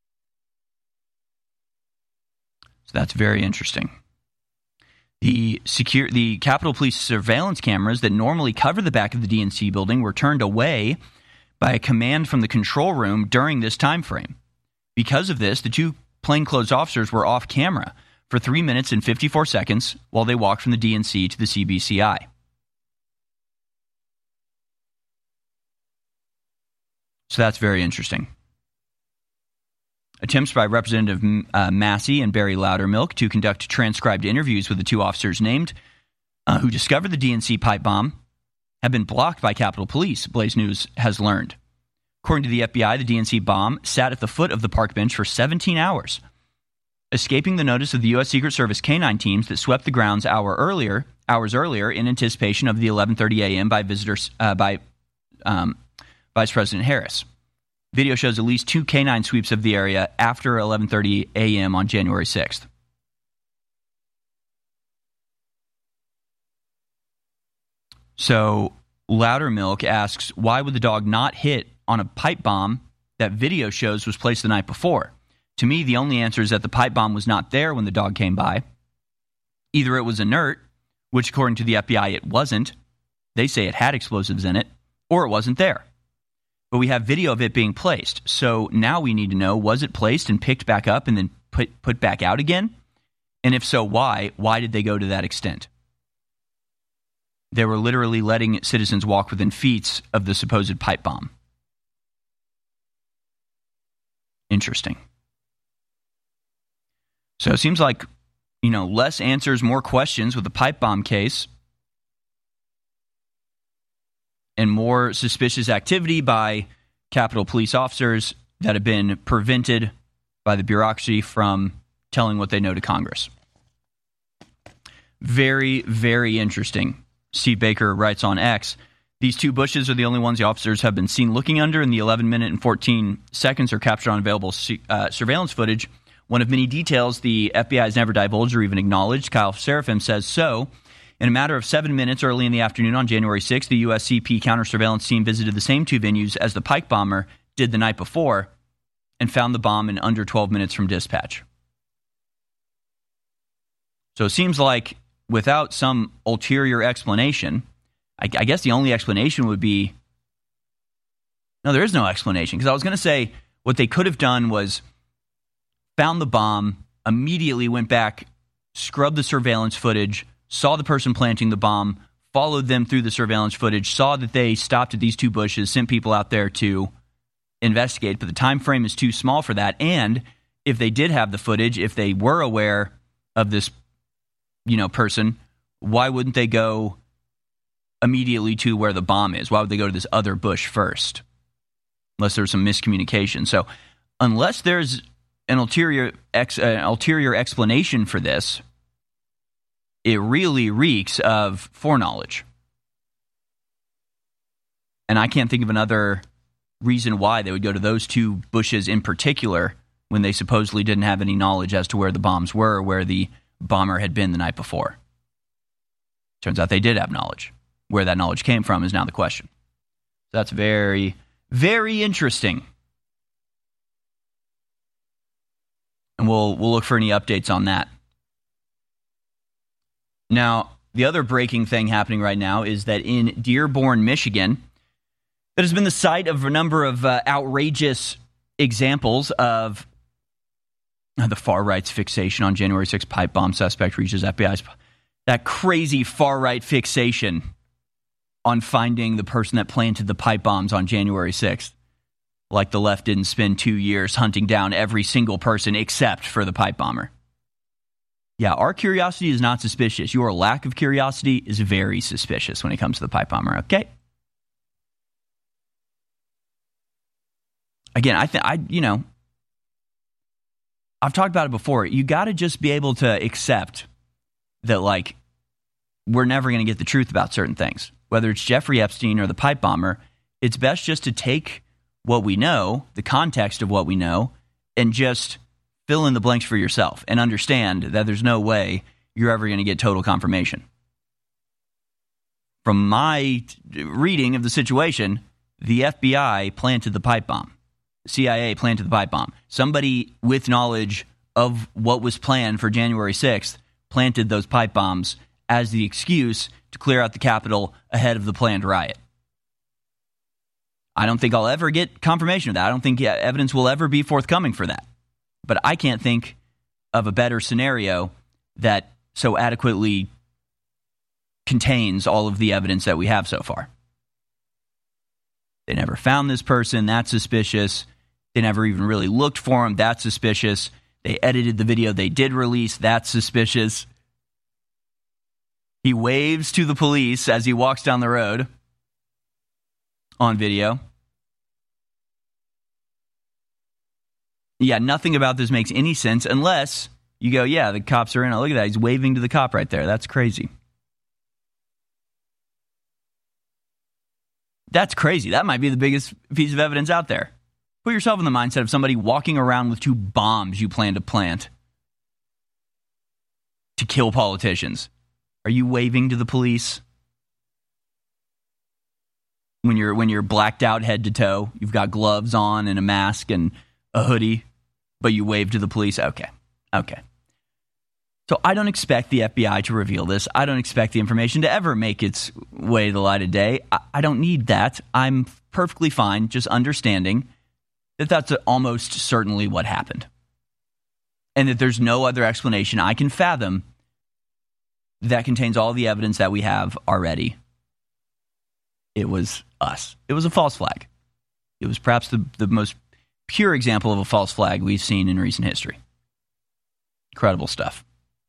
So that's very interesting. The secure, the Capitol Police surveillance cameras that normally cover the back of the D N C building were turned away by a command from the control room during this time frame. Because of this, the two plainclothes officers were off camera for three minutes and fifty-four seconds while they walked from the D N C to the C B C I. So that's very interesting. Attempts by Representative uh, Massey and Barry Loudermilk to conduct transcribed interviews with the two officers named uh, who discovered the D N C pipe bomb have been blocked by Capitol Police, Blaze News has learned. According to the F B I, the D N C bomb sat at the foot of the park bench for seventeen hours, escaping the notice of the U S Secret Service K nine teams that swept the grounds hour earlier, hours earlier in anticipation of the eleven thirty a.m. by visitors uh, by um, Vice President Harris. Video shows at least two K nine sweeps of the area after eleven thirty a.m. on January sixth. So Loudermilk asks, why would the dog not hit on a pipe bomb that video shows was placed the night before? To me, the only answer is that the pipe bomb was not there when the dog came by. Either it was inert, which according to the F B I it wasn't. They say it had explosives in it, or it wasn't there. But we have video of it being placed. So now we need to know, was it placed and picked back up and then put, put back out again? And if so, why? Why did they go to that extent? They were literally letting citizens walk within feet of the supposed pipe bomb. Interesting. So it seems like, you know, less answers, more questions with the pipe bomb case, and more suspicious activity by Capitol Police officers that have been prevented by the bureaucracy from telling what they know to Congress. Very, very interesting. Steve Baker writes on X, these two bushes are the only ones the officers have been seen looking under, and the eleven minute and fourteen seconds are captured on available uh, surveillance footage. One of many details the F B I has never divulged or even acknowledged. Kyle Serafim says so. In a matter of seven minutes early in the afternoon on January sixth, the U S C P counter-surveillance team visited the same two venues as the Pike bomber did the night before and found the bomb in under twelve minutes from dispatch. So it seems like without some ulterior explanation, I, I guess the only explanation would be, no, there is no explanation. Because I was going to say what they could have done was found the bomb, immediately went back, scrubbed the surveillance footage, saw the person planting the bomb, followed them through the surveillance footage, saw that they stopped at these two bushes, sent people out there to investigate, but the time frame is too small for that. And if they did have the footage, if they were aware of this, you know, person, why wouldn't they go immediately to where the bomb is? Why would they go to this other bush first? Unless there's some miscommunication. So unless there's an ulterior ex, uh, ulterior explanation for this, it really reeks of foreknowledge. And I can't think of another reason why they would go to those two bushes in particular when they supposedly didn't have any knowledge as to where the bombs were or where the bomber had been the night before. Turns out they did have knowledge. Where that knowledge came from is now the question. So that's very, very interesting. And we'll we'll look for any updates on that. Now, the other breaking thing happening right now is that in Dearborn, Michigan, that has been the site of a number of uh, outrageous examples of the far right's fixation on January sixth pipe bomb suspect reaches F B I's. That crazy far right fixation on finding the person that planted the pipe bombs on January sixth. Like the left didn't spend two years hunting down every single person except for the pipe bomber. Yeah, our curiosity is not suspicious. Your lack of curiosity is very suspicious when it comes to the pipe bomber, okay? Again, I think, I you know, I've talked about it before. You got to just be able to accept that, like, we're never going to get the truth about certain things. Whether it's Jeffrey Epstein or the pipe bomber, it's best just to take what we know, the context of what we know, and just fill in the blanks for yourself and understand that there's no way you're ever going to get total confirmation. From my reading of the situation, the F B I planted the pipe bomb. The C I A planted the pipe bomb. Somebody with knowledge of what was planned for January sixth planted those pipe bombs as the excuse to clear out the Capitol ahead of the planned riot. I don't think I'll ever get confirmation of that. I don't think evidence will ever be forthcoming for that. But I can't think of a better scenario that so adequately contains all of the evidence that we have so far. They never found this person. That's suspicious. They never even really looked for him. That's suspicious. They edited the video they did release. That's suspicious. He waves to the police as he walks down the road on video. Yeah, nothing about this makes any sense unless you go, yeah, the cops are in. Oh, look at that. He's waving to the cop right there. That's crazy. That's crazy. That might be the biggest piece of evidence out there. Put yourself in the mindset of somebody walking around with two bombs you plan to plant to kill politicians. Are you waving to the police? When you're when you're blacked out head to toe, you've got gloves on and a mask and a hoodie, but you wave to the police? Okay. Okay. So I don't expect the F B I to reveal this. I don't expect the information to ever make its way to the light of day. I, I don't need that. I'm perfectly fine just understanding that that's almost certainly what happened. And that there's no other explanation I can fathom that contains all the evidence that we have already. It was us. It was a false flag. It was perhaps the, the most pure example of a false flag we've seen in recent history. Incredible stuff.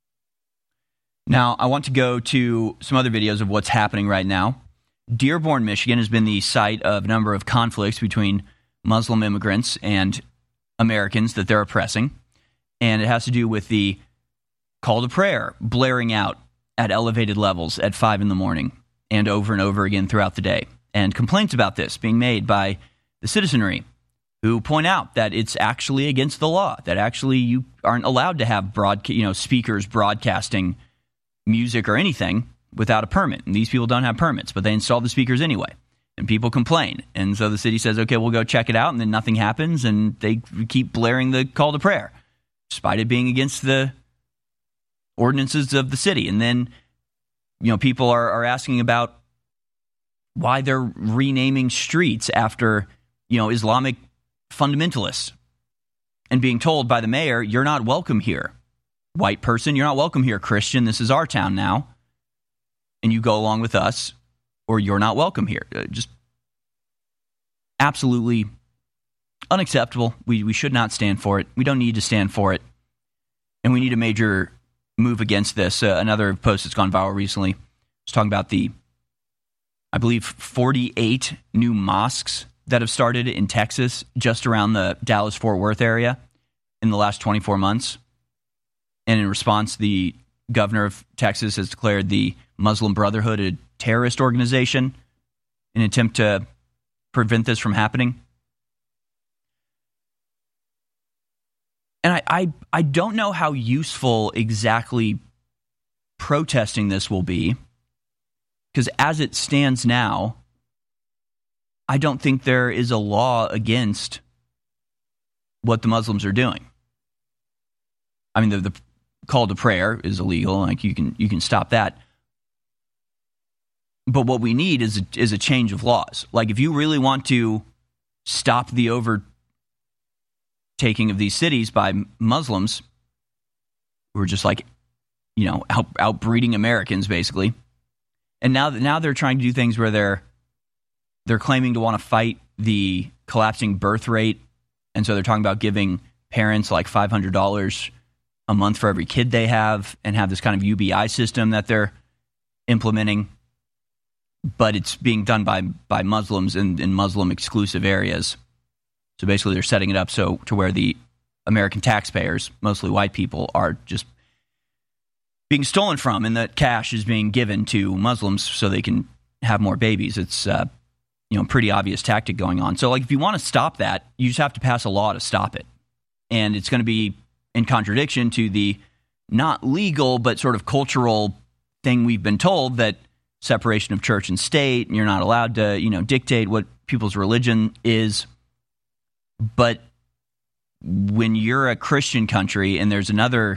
Now, I want to go to some other videos of what's happening right now. Dearborn, Michigan has been the site of a number of conflicts between Muslim immigrants and Americans that they're oppressing. And it has to do with the call to prayer blaring out at elevated levels at five in the morning and over and over again throughout the day. And complaints about this being made by the citizenry who point out that it's actually against the law, that actually you aren't allowed to have broad, you know, speakers broadcasting music or anything without a permit. And these people don't have permits, but they install the speakers anyway. And people complain. And so the city says, okay, we'll go check it out. And then nothing happens. And they keep blaring the call to prayer, despite it being against the ordinances of the city. And then, you know, people are, are asking about why they're renaming streets after, you know, Islamic fundamentalists and being told by the mayor, you're not welcome here. White person, you're not welcome here. Christian, this is our town now. And you go along with us, or you're not welcome here. Uh, just absolutely unacceptable. We we should not stand for it. We don't need to stand for it. And we need a major move against this. Uh, another post that's gone viral recently was talking about the, I believe, forty-eight new mosques that have started in Texas, just around the Dallas-Fort Worth area in the last twenty-four months. And in response, the governor of Texas has declared the Muslim Brotherhood a terrorist organization in an attempt to prevent this from happening. And I, I, I don't know how useful exactly protesting this will be. Because as it stands now, I don't think there is a law against what the Muslims are doing. I mean, the, the call to prayer is illegal. Like you can you can stop that. But what we need is a, is a change of laws. Like if you really want to stop the overtaking of these cities by Muslims who are just like, you know, out, outbreeding Americans basically. And now now they're trying to do things where they're they're claiming to want to fight the collapsing birth rate, and so they're talking about giving parents like five hundred dollars a month for every kid they have, and have this kind of U B I system that they're implementing. But it's being done by by Muslims in, in Muslim exclusive areas. So basically, they're setting it up so to where the American taxpayers, mostly white people, are just being stolen from, and that cash is being given to Muslims so they can have more babies. It's uh, you know, pretty obvious tactic going on. So, like, if you want to stop that, you just have to pass a law to stop it, and it's going to be in contradiction to the not legal but sort of cultural thing we've been told, that separation of church and state, and you're not allowed to, you know, dictate what people's religion is. But when you're a Christian country and there's another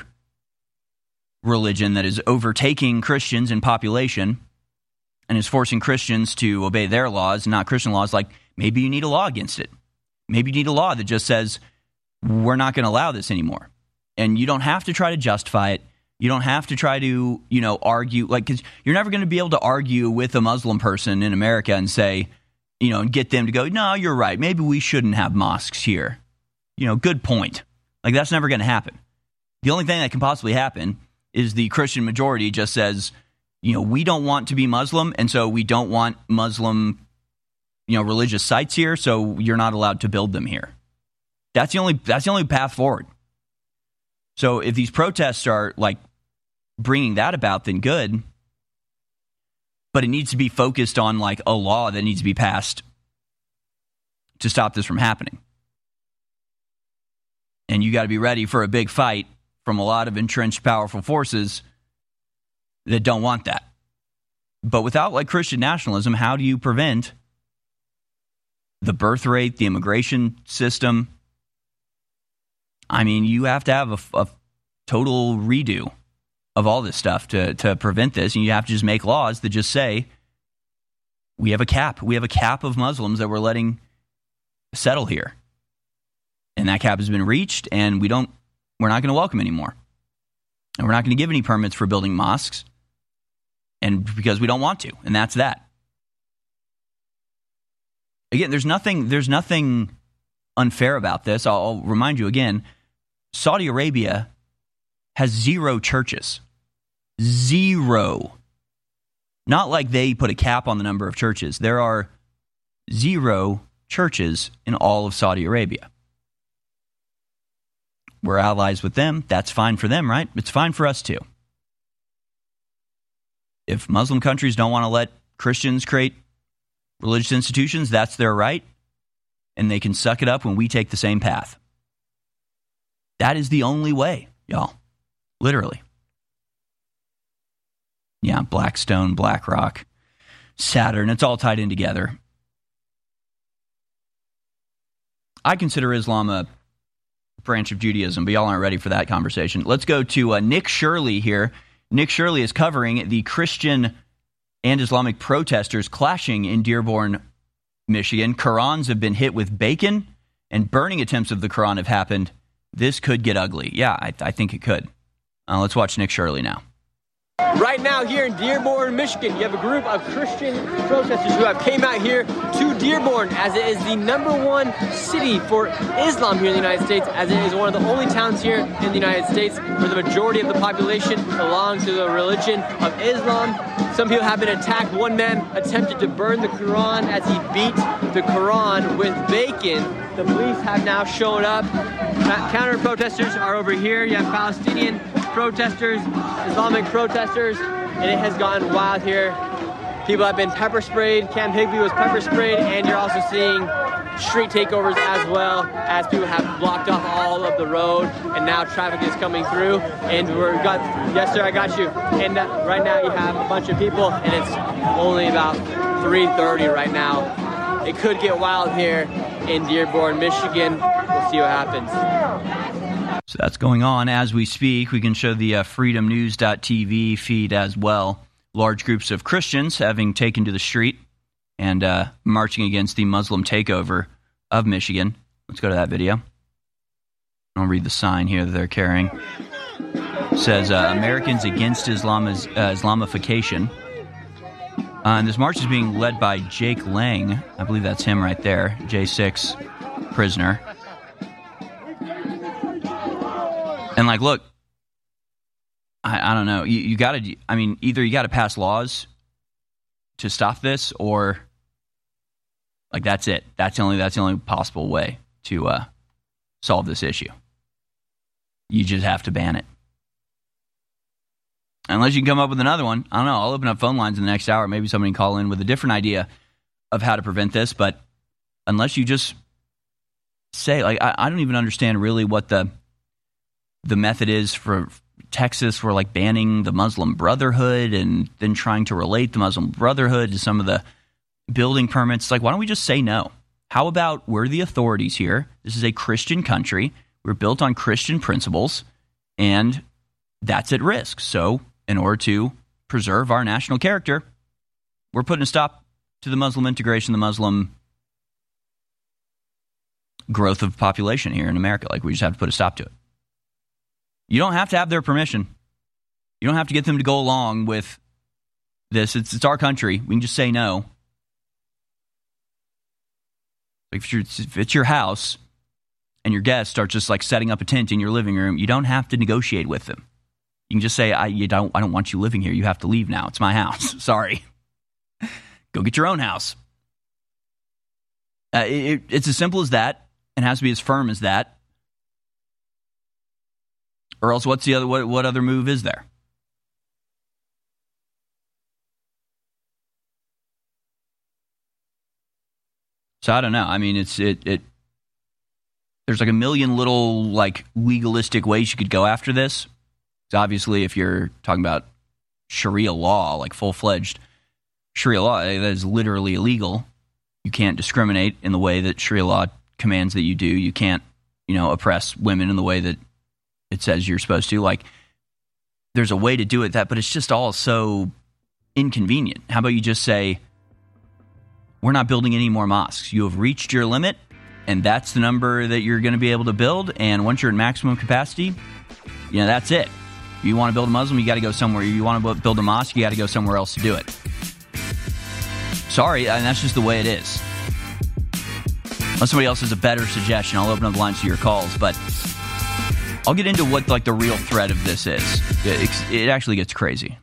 religion that is overtaking Christians in population and is forcing Christians to obey their laws, not Christian laws, like maybe you need a law against it. Maybe you need a law that just says, we're not going to allow this anymore. And you don't have to try to justify it. You don't have to try to, you know, argue, like, because you're never going to be able to argue with a Muslim person in America and say, you know, and get them to go, no, you're right. Maybe we shouldn't have mosques here. You know, good point. Like, that's never going to happen. The only thing that can possibly happen is the Christian majority just says, you know, we don't want to be Muslim, and so we don't want Muslim, you know, religious sites here, so you're not allowed to build them here. That's the only that's the only path forward. So if these protests are like bringing that about, then good. But it needs to be focused on like a law that needs to be passed to stop this from happening. And you got to be ready for a big fight from a lot of entrenched powerful forces that don't want that. But without like Christian nationalism, how do you prevent the birth rate, the immigration system? I mean, you have to have a, a total redo of all this stuff to, to prevent this. And you have to just make laws that just say, we have a cap. We have a cap of Muslims that we're letting settle here. And that cap has been reached, and we don't, we're not going to welcome anymore. And we're not going to give any permits for building mosques. And because we don't want to. And that's that. Again, there's nothing, there's nothing unfair about this. I'll, I'll remind you again, Saudi Arabia has zero churches. Zero. Not like they put a cap on the number of churches. There are zero churches in all of Saudi Arabia. We're allies with them. That's fine for them, right? It's fine for us too. If Muslim countries don't want to let Christians create religious institutions, that's their right. And they can suck it up when we take the same path. That is the only way, y'all. Literally. Yeah, Blackstone, BlackRock, Saturn, it's all tied in together. I consider Islam a branch of Judaism, but y'all aren't ready for that conversation. Let's go to uh, Nick Shirley here. Nick Shirley is covering the Christian and Islamic protesters clashing in Dearborn, Michigan. Qurans have been hit with bacon, and burning attempts of the Quran have happened. This could get ugly. Yeah, I, I think it could. Uh, let's watch Nick Shirley now. Right now here in Dearborn, Michigan, you have a group of Christian protesters who have came out here to Dearborn, as it is the number one city for Islam here in the United States, as it is one of the only towns here in the United States where the majority of the population belongs to the religion of Islam. Some people have been attacked. One man attempted to burn the Quran as he beat the Quran with bacon. The police have now shown up. Counter-protesters are over here. You have Palestinian protesters, Islamic protesters, and it has gone wild here. People have been pepper sprayed. Camp Higbee was pepper sprayed, and you're also seeing street takeovers as well, as people have blocked off all of the road, and now traffic is coming through. And we're got, yes sir, I got you. And uh, right now you have a bunch of people, and it's only about three thirty right now. It could get wild here in Dearborn, Michigan. We'll see what happens. So that's going on as we speak. We can show the uh, freedom news dot t v feed as well. Large groups of Christians having taken to the street and uh, marching against the Muslim takeover of Michigan. Let's go to that video. I'll read the sign here that they're carrying. It says, uh, Americans Against Islam is, uh, Islamification. Uh, and this march is being led by Jake Lang. I believe that's him right there. J six prisoner. And like, look, I, I don't know. You, you got to, I mean, either you got to pass laws to stop this, or like that's it. That's the only that's the only possible way to uh, solve this issue. You just have to ban it. Unless you can come up with another one. I don't know. I'll open up phone lines in the next hour. Maybe somebody can call in with a different idea of how to prevent this. But unless you just say, like, I, I don't even understand really what the the method is for Texas for like banning the Muslim Brotherhood and then trying to relate the Muslim Brotherhood to some of the building permits. Like, why don't we just say no? How about we're the authorities here? This is a Christian country. We're built on Christian principles, and that's at risk. So in order to preserve our national character, we're putting a stop to the Muslim integration, the Muslim growth of population here in America. Like, we just have to put a stop to it. You don't have to have their permission. You don't have to get them to go along with this. It's, it's our country. We can just say no. Like if, you're, if it's your house and your guests start just like setting up a tent in your living room, you don't have to negotiate with them. You can just say, I, you don't, I don't want you living here. You have to leave now. It's my house. Sorry. Go get your own house. Uh, it, it's as simple as that. It has to be as firm as that. Or else what's the other, what, what other move is there? So I don't know. I mean, it's it it. There's like a million little like legalistic ways you could go after this. So obviously, if you're talking about Sharia law, like full-fledged Sharia law, that is literally illegal. You can't discriminate in the way that Sharia law commands that you do. You can't, you know, oppress women in the way that it says you're supposed to. Like, there's a way to do it that, but it's just all so inconvenient. How about you just say, we're not building any more mosques. You have reached your limit, and that's the number that you're going to be able to build. And once you're at maximum capacity, you know, that's it. If you want to build a Muslim, you got to go somewhere. You want to build a mosque, you got to go somewhere else to do it. Sorry, and that's just the way it is. Unless somebody else has a better suggestion, I'll open up the lines to your calls. But I'll get into what like the real threat of this is. It, it actually gets crazy.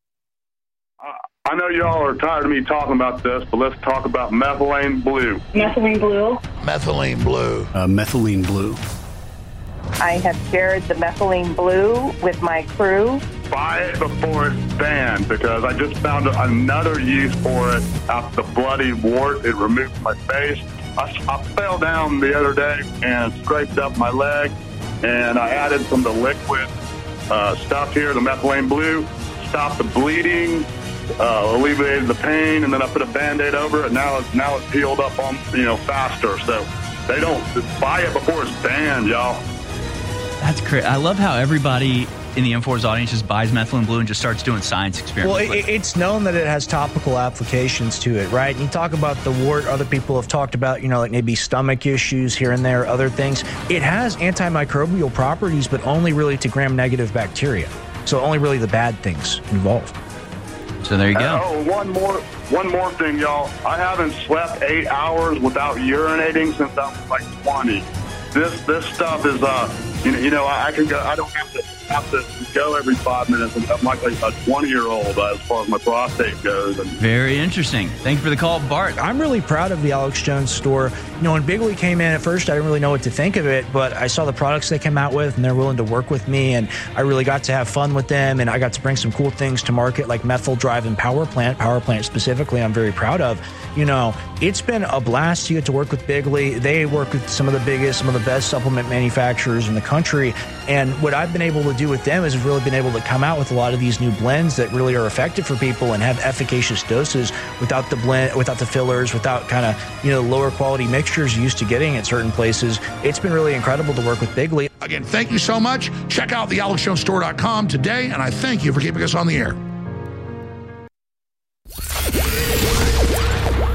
I know y'all are tired of me talking about this, but let's talk about methylene blue. Methylene blue. Methylene blue. Uh, methylene blue. I have shared the methylene blue with my crew. Buy it before it's banned, because I just found another use for it after the bloody wart it removed from my face. I, I fell down the other day and scraped up my leg, and I added some of the liquid uh, stuff here, the methylene blue, stopped the bleeding, uh, alleviated the pain, and then I put a Band-Aid over it. Now it's now it's healed up on you know faster. So they don't buy it before it's banned, y'all. That's crazy. I love how everybody in the Infowars audience just buys methylene blue and just starts doing science experiments. Well, it, it's known that it has topical applications to it, right? You talk about the wart. Other people have talked about, you know, like maybe stomach issues here and there, other things. It has antimicrobial properties, but only really to gram-negative bacteria. So only really the bad things involved. So there you go. Oh, one more, one more thing, y'all. I haven't slept eight hours without urinating since I was like twenty. This this stuff is, uh, you know, you know, I, I can go. I don't have to have to go every five minutes. I'm like a twenty-year-old uh, as far as my prostate goes. And very interesting. Thank you for the call, Bart. I'm really proud of the Alex Jones store. You know, when Bigley came in at first, I didn't really know what to think of it, but I saw the products they came out with, and they're willing to work with me, and I really got to have fun with them, and I got to bring some cool things to market, like Methyl Drive and Power Plant. Power Plant specifically, I'm very proud of. You know, it's been a blast to get to work with Bigley. They work with some of the biggest, some of the best supplement manufacturers in the country. And what I've been able to do with them is really been able to come out with a lot of these new blends that really are effective for people and have efficacious doses without the blend, without the fillers, without kind of, you know, lower quality mixtures used to getting at certain places. It's been really incredible to work with Bigley. Again, thank you so much. Check out the alex jones store dot com today, and I thank you for keeping us on the air.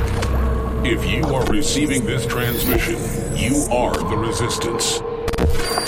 If you are receiving this transmission, you are the resistance.